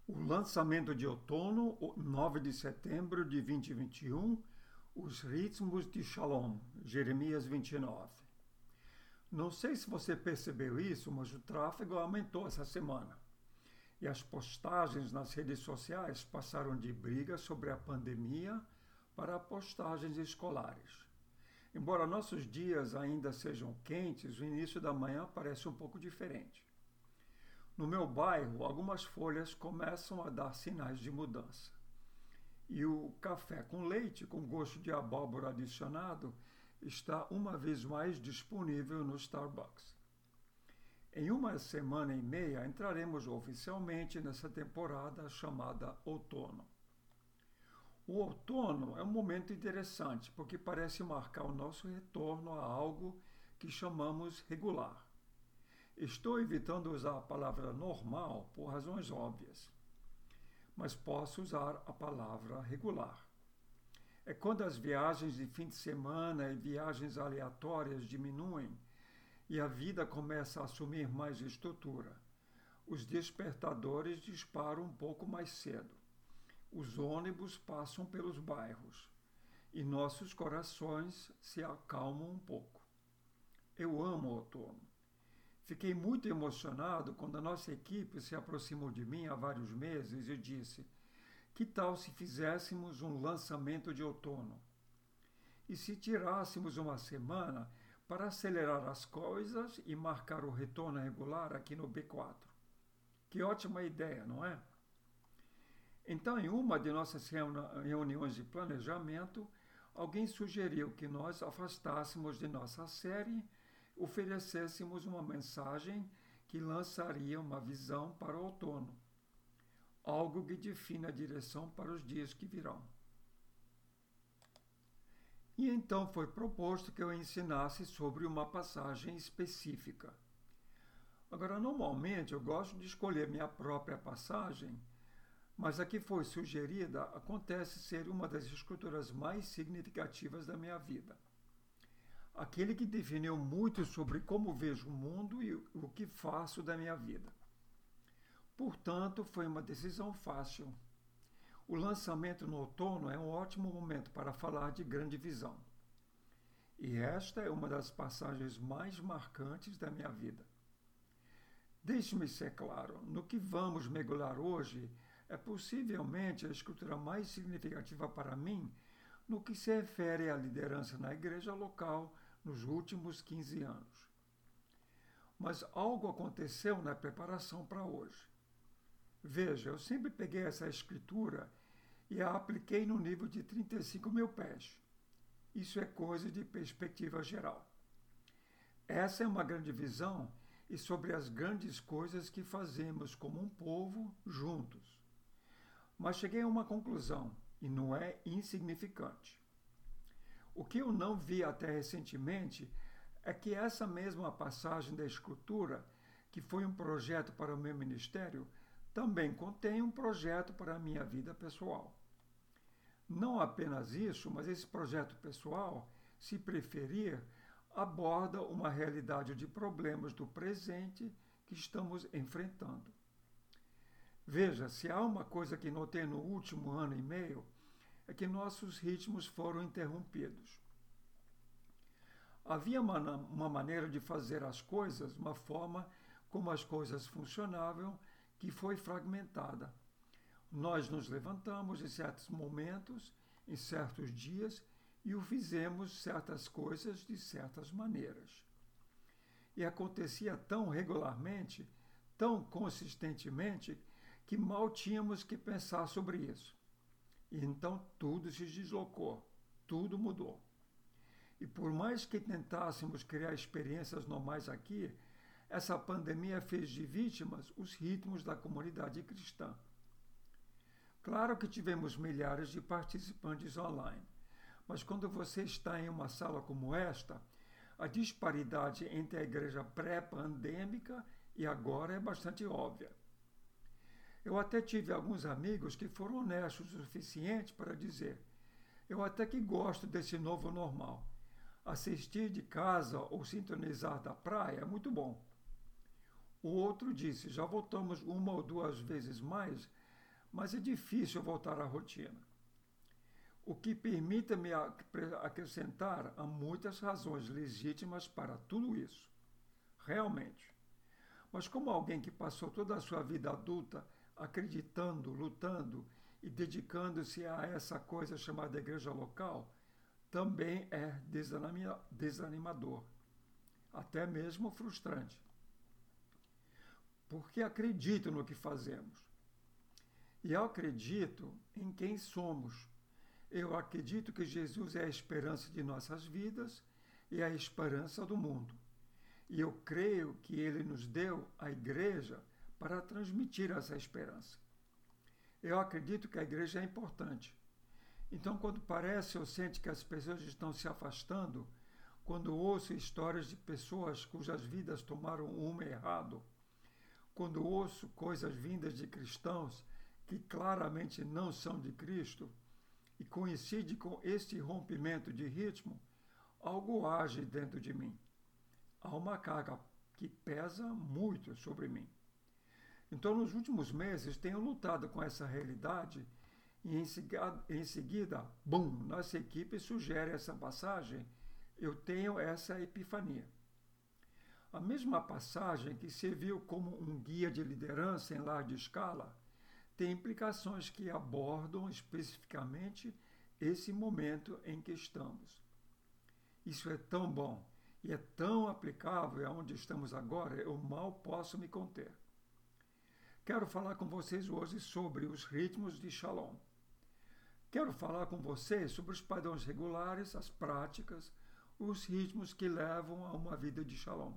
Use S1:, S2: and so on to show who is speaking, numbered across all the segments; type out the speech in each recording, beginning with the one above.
S1: O lançamento de outono, 9 de setembro de 2021, os ritmos de Shalom, Jeremias 29. Não sei se você percebeu isso, mas o tráfego aumentou essa semana. E as postagens nas redes sociais passaram de brigas sobre a pandemia para postagens escolares. Embora nossos dias ainda sejam quentes, o início da manhã parece um pouco diferente. No meu bairro, algumas folhas começam a dar sinais de mudança. E o café com leite, com gosto de abóbora adicionado, está uma vez mais disponível no Starbucks. Em uma semana e meia entraremos oficialmente nessa temporada chamada outono. O outono é um momento interessante porque parece marcar o nosso retorno a algo que chamamos regular. Estou evitando usar a palavra normal por razões óbvias, mas posso usar a palavra regular. É quando as viagens de fim de semana e viagens aleatórias diminuem e a vida começa a assumir mais estrutura. Os despertadores disparam um pouco mais cedo. Os ônibus passam pelos bairros e nossos corações se acalmam um pouco. Eu amo o outono. Fiquei muito emocionado quando a nossa equipe se aproximou de mim há vários meses e disse: que tal se fizéssemos um lançamento de outono? E se tirássemos uma semana para acelerar as coisas e marcar o retorno regular aqui no B4? Que ótima ideia, não é? Então, em uma de nossas reuniões de planejamento, alguém sugeriu que nós afastássemos de nossa série, oferecêssemos uma mensagem que lançaria uma visão para o outono, algo que define a direção para os dias que virão. E então foi proposto que eu ensinasse sobre uma passagem específica. Agora, normalmente eu gosto de escolher minha própria passagem, mas a que foi sugerida acontece ser uma das escrituras mais significativas da minha vida. Aquele que definiu muito sobre como vejo o mundo e o que faço da minha vida. Portanto, foi uma decisão fácil. O lançamento no outono é um ótimo momento para falar de grande visão. E esta é uma das passagens mais marcantes da minha vida. Deixe-me ser claro, no que vamos mergulhar hoje é possivelmente a escritura mais significativa para mim no que se refere à liderança na igreja local nos últimos 15 anos. Mas algo aconteceu na preparação para hoje. Veja, eu sempre peguei essa escritura e a apliquei no nível de 35 mil pés. Isso é coisa de perspectiva geral. Essa é uma grande visão e sobre as grandes coisas que fazemos como um povo juntos. Mas cheguei a uma conclusão, e não é insignificante. O que eu não vi até recentemente é que essa mesma passagem da Escritura, que foi um projeto para o meu ministério, também contém um projeto para a minha vida pessoal. Não apenas isso, mas esse projeto pessoal, se preferir, aborda uma realidade de problemas do presente que estamos enfrentando. Veja, se há uma coisa que notei no último ano e meio, é que nossos ritmos foram interrompidos. Havia uma maneira de fazer as coisas, uma forma como as coisas funcionavam, que foi fragmentada. Nós nos levantamos em certos momentos, em certos dias, e o fizemos certas coisas de certas maneiras. E acontecia tão regularmente, tão consistentemente, que mal tínhamos que pensar sobre isso. E então tudo se deslocou, tudo mudou. E por mais que tentássemos criar experiências normais aqui, essa pandemia fez de vítimas os ritmos da comunidade cristã. Claro que tivemos milhares de participantes online, mas quando você está em uma sala como esta, a disparidade entre a igreja pré-pandêmica e agora é bastante óbvia. Eu até tive alguns amigos que foram honestos o suficiente para dizer: eu até que gosto desse novo normal. Assistir de casa ou sintonizar da praia é muito bom. O outro disse: já voltamos uma ou duas vezes mais mas é difícil voltar à rotina. O que permita-me acrescentar há muitas razões legítimas para tudo isso. Realmente. Mas como alguém que passou toda a sua vida adulta acreditando, lutando e dedicando-se a essa coisa chamada igreja local, também é desanimador, até mesmo frustrante. Porque acredito no que fazemos. E eu acredito em quem somos. Eu acredito que Jesus é a esperança de nossas vidas e a esperança do mundo. E eu creio que ele nos deu a igreja para transmitir essa esperança. Eu acredito que a igreja é importante. Então, quando parece ou sente que as pessoas estão se afastando, quando ouço histórias de pessoas cujas vidas tomaram um rumo errado, quando ouço coisas vindas de cristãos que claramente não são de Cristo, e coincide com este rompimento de ritmo, algo age dentro de mim. Há uma carga que pesa muito sobre mim. Então, nos últimos meses, tenho lutado com essa realidade e em seguida, nossa equipe sugere essa passagem, eu tenho essa epifania. A mesma passagem que serviu como um guia de liderança em larga escala, tem implicações que abordam especificamente esse momento em que estamos. Isso é tão bom e é tão aplicável aonde estamos agora, eu mal posso me conter. Quero falar com vocês hoje sobre os ritmos de Shalom. Quero falar com vocês sobre os padrões regulares, as práticas, os ritmos que levam a uma vida de Shalom.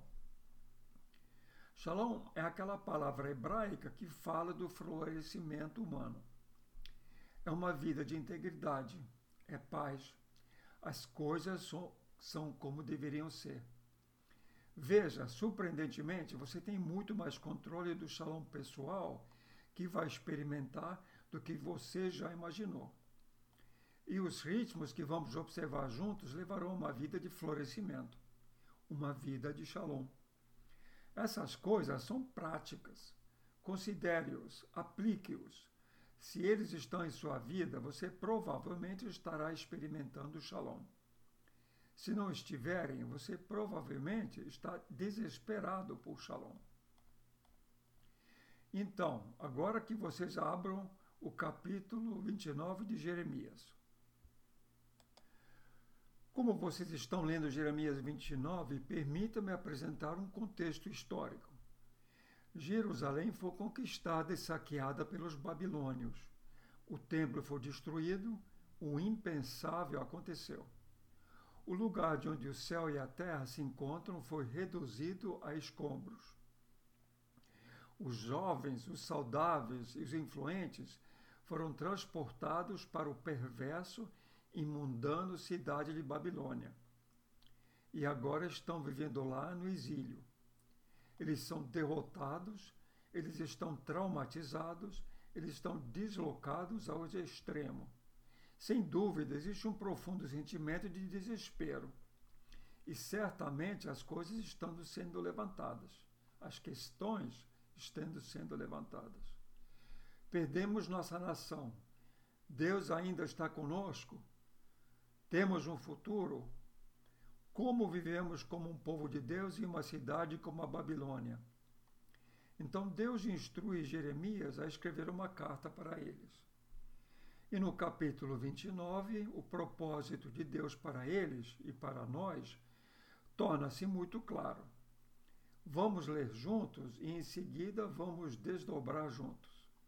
S1: Shalom é aquela palavra hebraica que fala do florescimento humano. É uma vida de integridade, é paz. As coisas são como deveriam ser. Veja, surpreendentemente, você tem muito mais controle do Shalom pessoal que vai experimentar do que você já imaginou. E os ritmos que vamos observar juntos levarão a uma vida de florescimento, uma vida de Shalom. Essas coisas são práticas. Considere-os, aplique-os. Se eles estão em sua vida, você provavelmente estará experimentando o Shalom. Se não estiverem, você provavelmente está desesperado por Shalom. Então, agora que vocês abram o capítulo 29 de Jeremias. Como vocês estão lendo Jeremias 29, permita-me apresentar um contexto histórico. Jerusalém foi conquistada e saqueada pelos babilônios. O templo foi destruído, o impensável aconteceu. O lugar de onde o céu e a terra se encontram foi reduzido a escombros. Os jovens, os saudáveis e os influentes foram transportados para o perverso e mundano cidade de Babilônia. E agora estão vivendo lá no exílio. Eles são derrotados, eles estão traumatizados, eles estão deslocados ao extremo. Sem dúvida, existe um profundo sentimento de desespero. E certamente as coisas estão sendo levantadas. As questões estão sendo levantadas. Perdemos nossa nação. Deus ainda está conosco? Temos um futuro? Como vivemos como um povo de Deus em uma cidade como a Babilônia? Então Deus instrui Jeremias a escrever uma carta para eles. E no capítulo 29, o propósito de Deus para eles e para nós torna-se muito claro. Vamos ler juntos e em seguida vamos desdobrar juntos.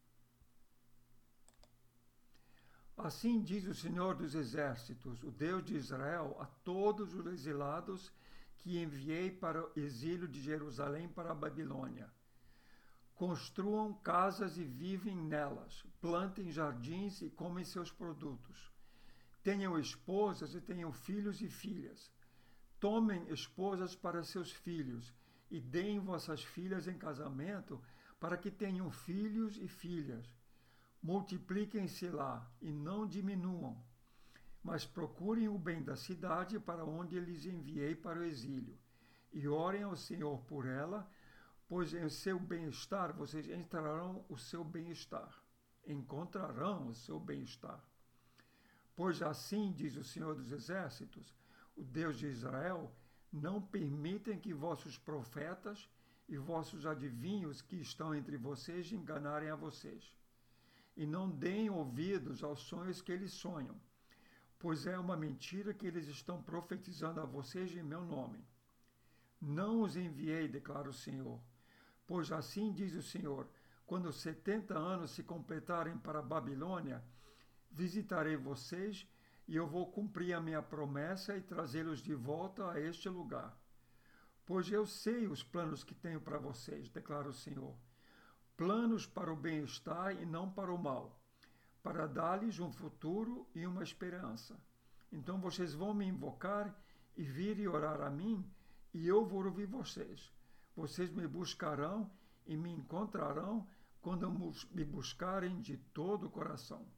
S1: Assim diz o Senhor dos Exércitos, o Deus de Israel, a todos os exilados que enviei para o exílio de Jerusalém para a Babilônia. Construam casas e vivem nelas, plantem jardins e comem seus produtos. Tenham esposas e tenham filhos e filhas. Tomem esposas para seus filhos e deem vossas filhas em casamento para que tenham filhos e filhas. Multipliquem-se lá e não diminuam, mas procurem o bem da cidade para onde lhes enviei para o exílio, e orem ao Senhor por ela, pois em seu bem-estar vocês entrarão o seu bem-estar. encontrarão o seu bem-estar. Pois assim diz o Senhor dos Exércitos, o Deus de Israel, não permitem que vossos profetas e vossos adivinhos que estão entre vocês enganarem a vocês. E não deem ouvidos aos sonhos que eles sonham, pois é uma mentira que eles estão profetizando a vocês em meu nome. Não os enviei, declara o Senhor, pois assim diz o Senhor, quando 70 anos se completarem para a Babilônia, visitarei vocês e eu vou cumprir a minha promessa e trazê-los de volta a este lugar. Pois eu sei os planos que tenho para vocês, declara o Senhor. Planos para o bem-estar e não para o mal, para dar-lhes um futuro e uma esperança. Então vocês vão me invocar e vir e orar a mim, e eu vou ouvir vocês. Vocês me buscarão e me encontrarão quando me buscarem de todo o coração.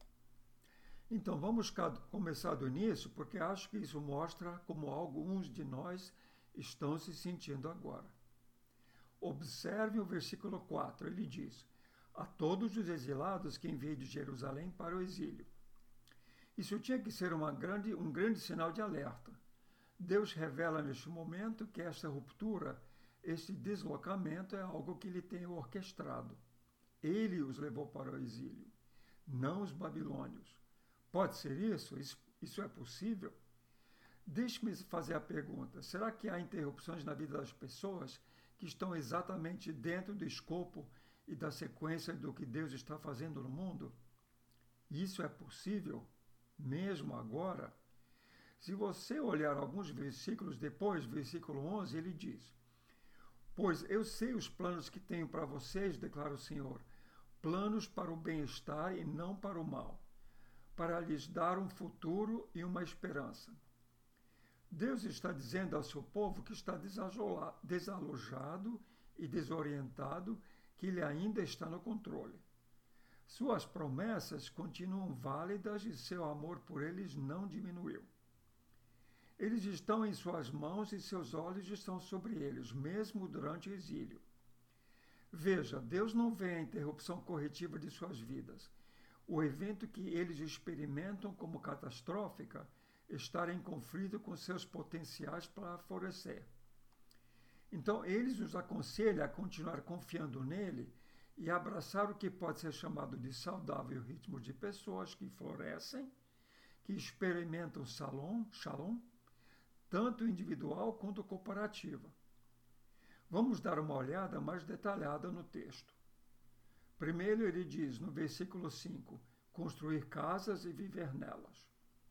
S1: Então, vamos começar do início, porque acho que isso mostra como alguns de nós estão se sentindo agora. Observe o versículo 4, ele diz, a todos os exilados que enviei de Jerusalém para o exílio. Isso tinha que ser um grande sinal de alerta. Deus revela neste momento que esta ruptura, este deslocamento é algo que ele tem orquestrado. Ele os levou para o exílio, não os babilônios. Pode ser isso? Isso é possível? Deixe-me fazer a pergunta, será que há interrupções na vida das pessoas que estão exatamente dentro do escopo e da sequência do que Deus está fazendo no mundo? Isso é possível, mesmo agora? Se você olhar alguns versículos depois, versículo 11, ele diz, pois eu sei os planos que tenho para vocês, declara o Senhor, planos para o bem-estar e não para o mal, para lhes dar um futuro e uma esperança. Deus está dizendo ao seu povo que está desalojado e desorientado, que ele ainda está no controle. Suas promessas continuam válidas e seu amor por eles não diminuiu. Eles estão em suas mãos e seus olhos estão sobre eles, mesmo durante o exílio. Veja, Deus não vê a interrupção corretiva de suas vidas. O evento que eles experimentam como catastrófica está em conflito com seus potenciais para florescer. Então, eles nos aconselham a continuar confiando nele e abraçar o que pode ser chamado de saudável ritmo de pessoas que florescem, que experimentam shalom, tanto individual quanto corporativa. Vamos dar uma olhada mais detalhada no texto. Primeiro ele diz, no versículo 5, construir casas e viver nelas.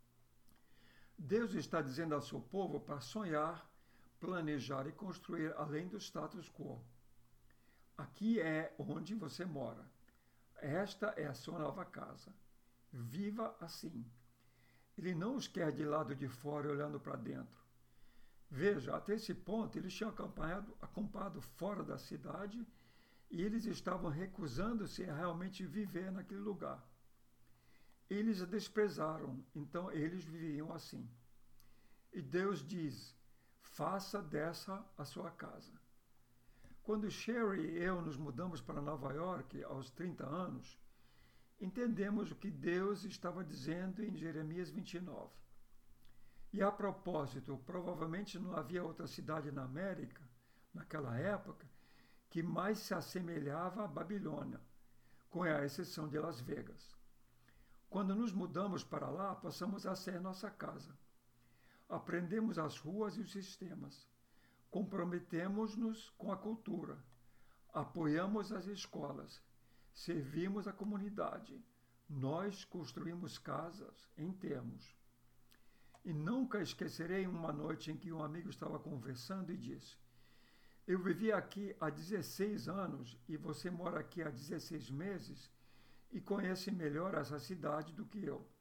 S1: Deus está dizendo ao seu povo para sonhar, planejar e construir além do status quo. Aqui é onde você mora. Esta é a sua nova casa. Viva assim. Ele não os quer de lado de fora olhando para dentro. Veja, até esse ponto eles tinham acampado fora da cidade e eles estavam recusando-se a realmente viver naquele lugar. Eles a desprezaram, então eles viviam assim. E Deus diz, faça dessa a sua casa. Quando Sherry e eu nos mudamos para Nova York aos 30 anos, entendemos o que Deus estava dizendo em Jeremias 29. E a propósito, provavelmente não havia outra cidade na América, naquela época, que mais se assemelhava à Babilônia, com a exceção de Las Vegas. Quando nos mudamos para lá, passamos a ser nossa casa. Aprendemos as ruas e os sistemas. Comprometemos-nos com a cultura. Apoiamos as escolas. Servimos a comunidade. Nós construímos casas em termos. E nunca esquecerei uma noite em que um amigo estava conversando e disse, eu vivi aqui há 16 anos e você mora aqui há 16 meses e conhece melhor essa cidade do que eu.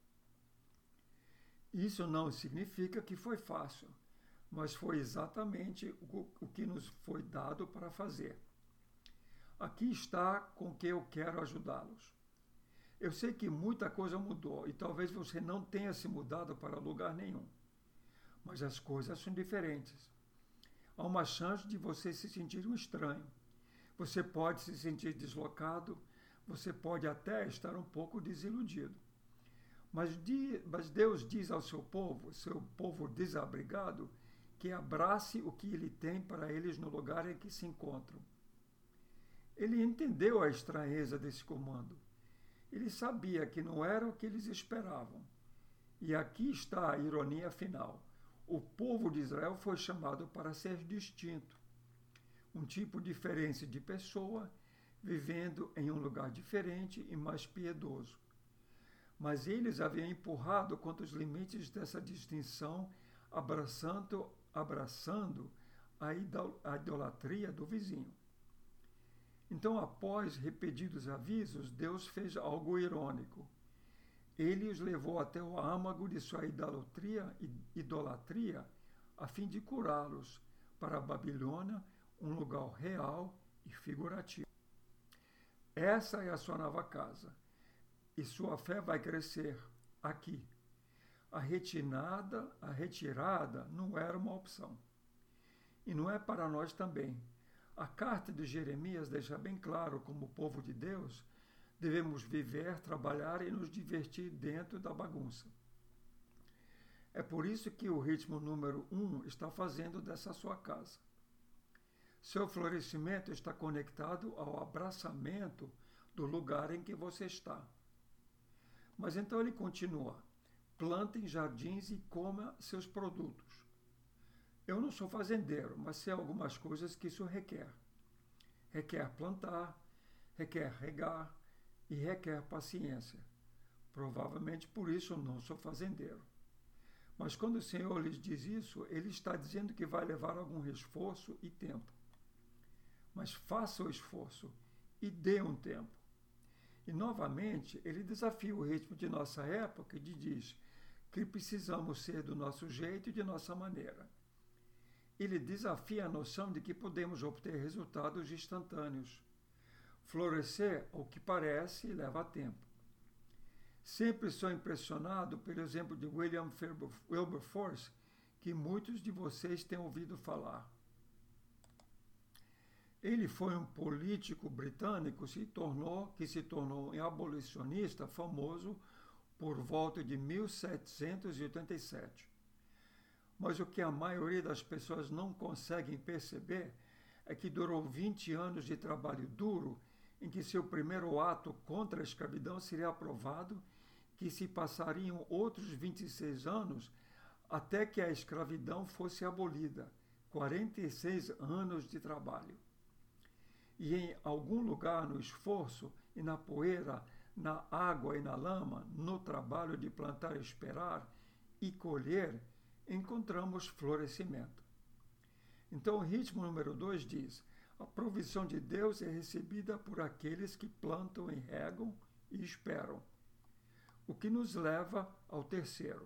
S1: Isso não significa que foi fácil, mas foi exatamente o que nos foi dado para fazer. Aqui está com que eu quero ajudá-los. Eu sei que muita coisa mudou e talvez você não tenha se mudado para lugar nenhum, mas as coisas são diferentes. Há uma chance de você se sentir um estranho. Você pode se sentir deslocado, você pode até estar um pouco desiludido. Mas Deus diz ao seu povo desabrigado, que abrace o que ele tem para eles no lugar em que se encontram. Ele entendeu a estranheza desse comando. Ele sabia que não era o que eles esperavam. E aqui está a ironia final. O povo de Israel foi chamado para ser distinto. Um tipo diferente de pessoa, vivendo em um lugar diferente e mais piedoso. Mas eles haviam empurrado contra os limites dessa distinção, abraçando a idolatria do vizinho. Então, após repetidos avisos, Deus fez algo irônico. Ele os levou até o âmago de sua idolatria, a fim de curá-los para a Babilônia, um lugar real e figurativo. Essa é a sua nova casa, e sua fé vai crescer aqui. A retirada não era uma opção. E não é para nós também. A carta de Jeremias deixa bem claro como povo de Deus devemos viver, trabalhar e nos divertir dentro da bagunça. É por isso que o ritmo número 1 está fazendo dessa sua casa. Seu florescimento está conectado ao abraçamento do lugar em que você está. Mas então ele continua: plantem jardins e coma seus produtos. Eu não sou fazendeiro, mas sei algumas coisas que isso requer. Requer plantar, requer regar e requer paciência. Provavelmente por isso eu não sou fazendeiro. Mas quando o Senhor lhes diz isso, ele está dizendo que vai levar algum esforço e tempo. Mas faça o esforço e dê um tempo. E, novamente, ele desafia o ritmo de nossa época e diz que precisamos ser do nosso jeito e de nossa maneira. Ele desafia a noção de que podemos obter resultados instantâneos. Florescer, ao que parece, leva tempo. Sempre sou impressionado pelo exemplo de William Wilberforce, que muitos de vocês têm ouvido falar. Ele foi um político britânico que se tornou um abolicionista famoso por volta de 1787. Mas o que a maioria das pessoas não conseguem perceber é que durou 20 anos de trabalho duro em que seu primeiro ato contra a escravidão seria aprovado, que se passariam outros 26 anos até que a escravidão fosse abolida. 46 anos de trabalho. E em algum lugar no esforço e na poeira, na água e na lama, no trabalho de plantar, esperar e colher, encontramos florescimento. Então o ritmo número 2 diz: a provisão de Deus é recebida por aqueles que plantam e regam e esperam. O que nos leva ao terceiro.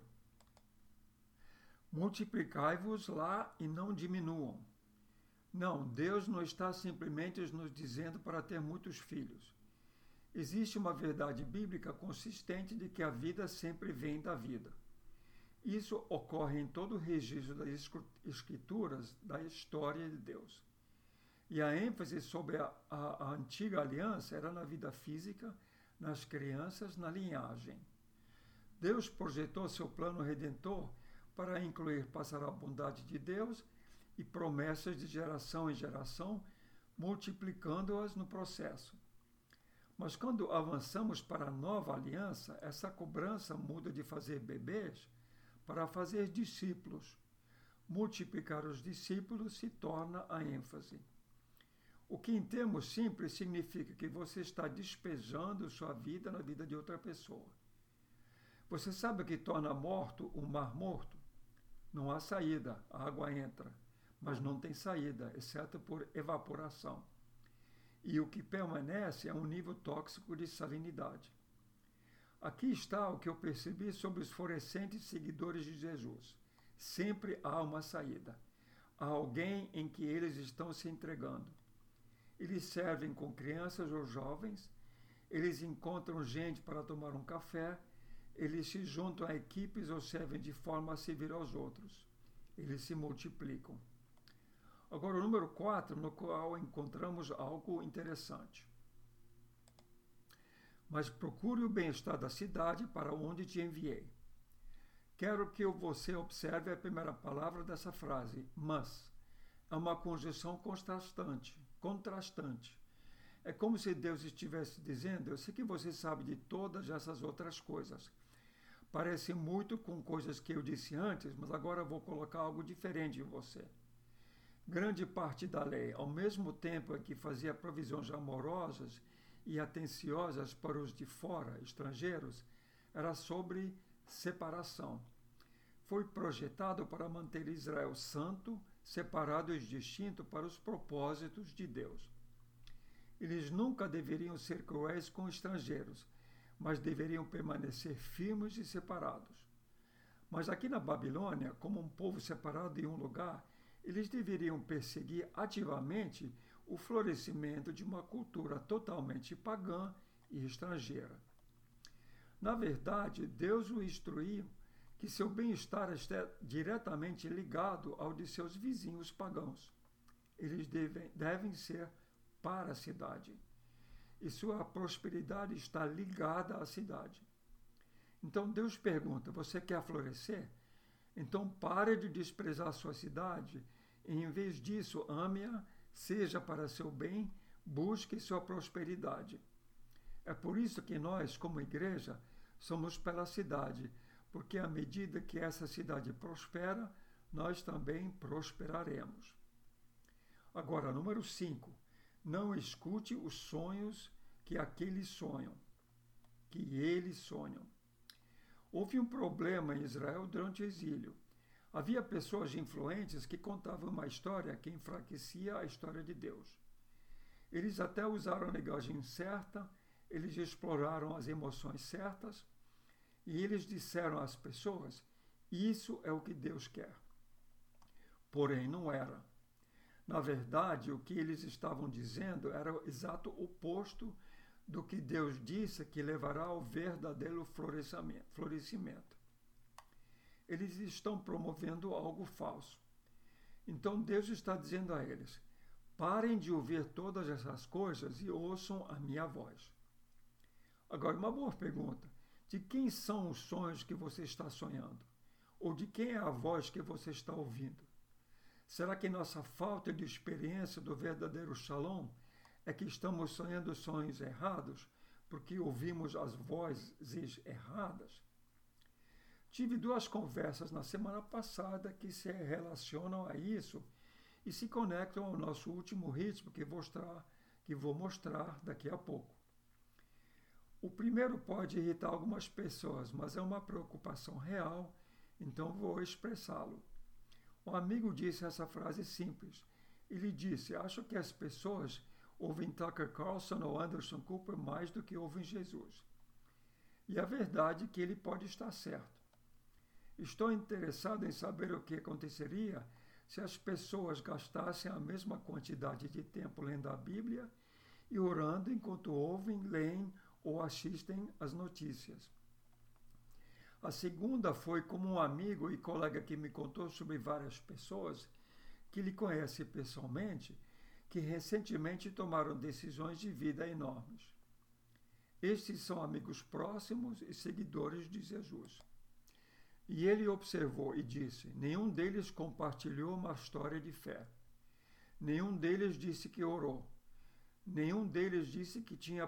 S1: Multiplicai-vos lá e não diminuam. Não, Deus não está simplesmente nos dizendo para ter muitos filhos. Existe uma verdade bíblica consistente de que a vida sempre vem da vida. Isso ocorre em todo o registro das escrituras da história de Deus. E a ênfase sobre a antiga aliança era na vida física, nas crianças, na linhagem. Deus projetou seu plano redentor para incluir passar a bondade de Deus e promessas de geração em geração, multiplicando-as no processo. Mas quando avançamos para a nova aliança, essa cobrança muda de fazer bebês para fazer discípulos. Multiplicar os discípulos se torna a ênfase. O que, em termos simples, significa que você está despejando sua vida na vida de outra pessoa. Você sabe o que torna morto um mar morto? Não há saída, a água entra, mas não tem saída, exceto por evaporação. E o que permanece é um nível tóxico de salinidade. Aqui está o que eu percebi sobre os florescentes seguidores de Jesus. Sempre há uma saída. Há alguém em que eles estão se entregando. Eles servem com crianças ou jovens, eles encontram gente para tomar um café, eles se juntam a equipes ou servem de forma a servir aos outros. Eles se multiplicam. Agora, o número 4, no qual encontramos algo interessante. mas procure o bem-estar da cidade para onde te enviei. Quero que você observe a primeira palavra dessa frase, mas. É uma conjunção contrastante. É como se Deus estivesse dizendo, eu sei que você sabe de todas essas outras coisas. Parece muito com coisas que eu disse antes, mas agora eu vou colocar algo diferente em você. Grande parte da lei, ao mesmo tempo em que fazia provisões amorosas e atenciosas para os de fora, estrangeiros, era sobre separação. Foi projetado para manter Israel santo, separado e distinto para os propósitos de Deus. Eles nunca deveriam ser cruéis com estrangeiros, mas deveriam permanecer firmes e separados. Mas aqui na Babilônia, como um povo separado em um lugar, eles deveriam perseguir ativamente o florescimento de uma cultura totalmente pagã e estrangeira. Na verdade, Deus o instruiu que seu bem-estar está diretamente ligado ao de seus vizinhos pagãos. Eles devem ser para a cidade. E sua prosperidade está ligada à cidade. Então Deus pergunta, você quer florescer? Então pare de desprezar sua cidade e, em vez disso, ame-a, seja para seu bem, busque sua prosperidade. É por isso que nós, como igreja, somos pela cidade, porque à medida que essa cidade prospera, nós também prosperaremos. Agora, número 5. Não escute os sonhos que eles sonham. Houve um problema em Israel durante o exílio. Havia pessoas influentes que contavam uma história que enfraquecia a história de Deus. Eles até usaram a linguagem certa, eles exploraram as emoções certas, e eles disseram às pessoas, isso é o que Deus quer. Porém, não era. Na verdade, o que eles estavam dizendo era o exato oposto do que Deus disse que levará ao verdadeiro florescimento. Eles estão promovendo algo falso. Então Deus está dizendo a eles, parem de ouvir todas essas coisas e ouçam a minha voz. Agora, uma boa pergunta. De quem são os sonhos que você está sonhando? Ou de quem é a voz que você está ouvindo? Será que nossa falta de experiência do verdadeiro Shalom é que estamos sonhando sonhos errados porque ouvimos as vozes erradas? Tive 2 conversas na semana passada que se relacionam a isso e se conectam ao nosso último ritmo que vou mostrar daqui a pouco. O primeiro pode irritar algumas pessoas, mas é uma preocupação real, então vou expressá-lo. Um amigo disse essa frase simples. Ele disse, acho que as pessoas ouvem Tucker Carlson ou Anderson Cooper mais do que ouvem Jesus. E a verdade é que ele pode estar certo. Estou interessado em saber o que aconteceria se as pessoas gastassem a mesma quantidade de tempo lendo a Bíblia e orando enquanto ouvem, leem ou assistem às notícias. A segunda foi como um amigo e colega que me contou sobre várias pessoas que ele conhece pessoalmente, que recentemente tomaram decisões de vida enormes. Estes são amigos próximos e seguidores de Jesus. E ele observou e disse, nenhum deles compartilhou uma história de fé. Nenhum deles disse que orou. Nenhum deles disse que tinha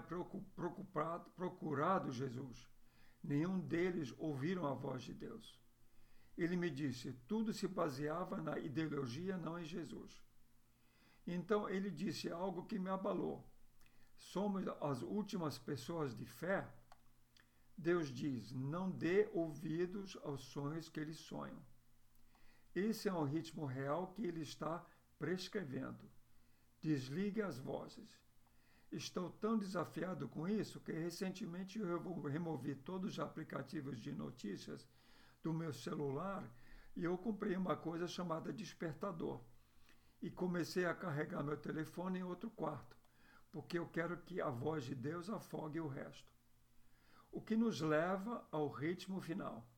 S1: procurado Jesus. Nenhum deles ouviram a voz de Deus. Ele me disse, tudo se baseava na ideologia, não em Jesus. Então ele disse algo que me abalou. Somos as últimas pessoas de fé? Deus diz, não dê ouvidos aos sonhos que eles sonham. Esse é um ritmo real que ele está prescrevendo. Desligue as vozes. Estou tão desafiado com isso que recentemente eu removi todos os aplicativos de notícias do meu celular e eu comprei uma coisa chamada despertador. E comecei a carregar meu telefone em outro quarto, porque eu quero que a voz de Deus afogue o resto. O que nos leva ao ritmo final.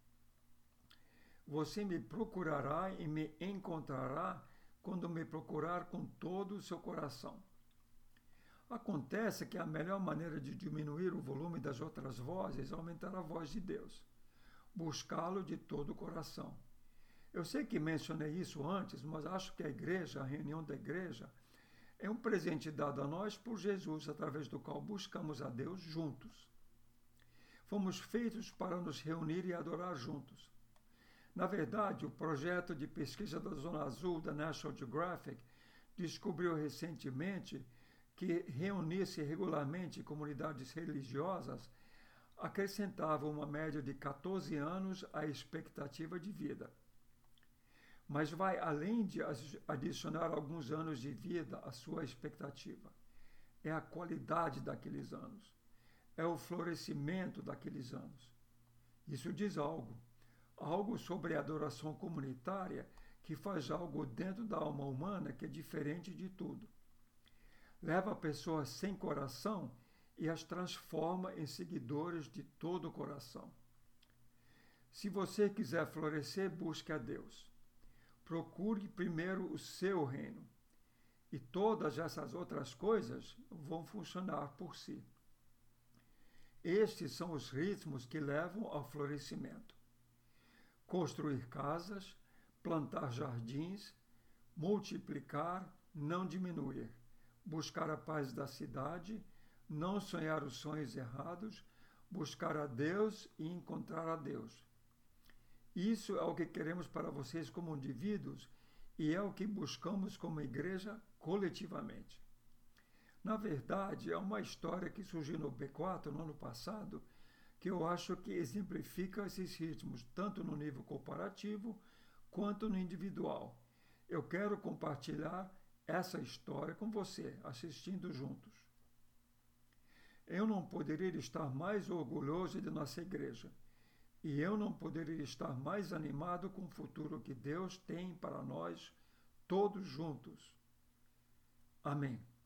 S1: Você me procurará e me encontrará quando me procurar com todo o seu coração. Acontece que a melhor maneira de diminuir o volume das outras vozes é aumentar a voz de Deus, buscá-lo de todo o coração. Eu sei que mencionei isso antes, mas acho que a igreja, a reunião da igreja, é um presente dado a nós por Jesus, através do qual buscamos a Deus juntos. Fomos feitos para nos reunir e adorar juntos. Na verdade, o projeto de pesquisa da Zona Azul da National Geographic descobriu recentemente que reunir-se regularmente em comunidades religiosas acrescentava uma média de 14 anos à expectativa de vida. Mas vai além de adicionar alguns anos de vida à sua expectativa. É a qualidade daqueles anos. É o florescimento daqueles anos. Isso diz algo sobre a adoração comunitária que faz algo dentro da alma humana que é diferente de tudo. Leva pessoas sem coração e as transforma em seguidores de todo o coração. Se você quiser florescer, busque a Deus. Procure primeiro o seu reino, e todas essas outras coisas vão funcionar por si. Estes são os ritmos que levam ao florescimento. Construir casas, plantar jardins, multiplicar, não diminuir, buscar a paz da cidade, não sonhar os sonhos errados, buscar a Deus e encontrar a Deus. Isso é o que queremos para vocês como indivíduos e é o que buscamos como igreja coletivamente. Na verdade, é uma história que surgiu no P4 no ano passado que eu acho que exemplifica esses ritmos, tanto no nível corporativo quanto no individual. Eu quero compartilhar essa história com você, assistindo juntos. Eu não poderia estar mais orgulhoso de nossa igreja. E eu não poderia estar mais animado com o futuro que Deus tem para nós, todos juntos. Amém.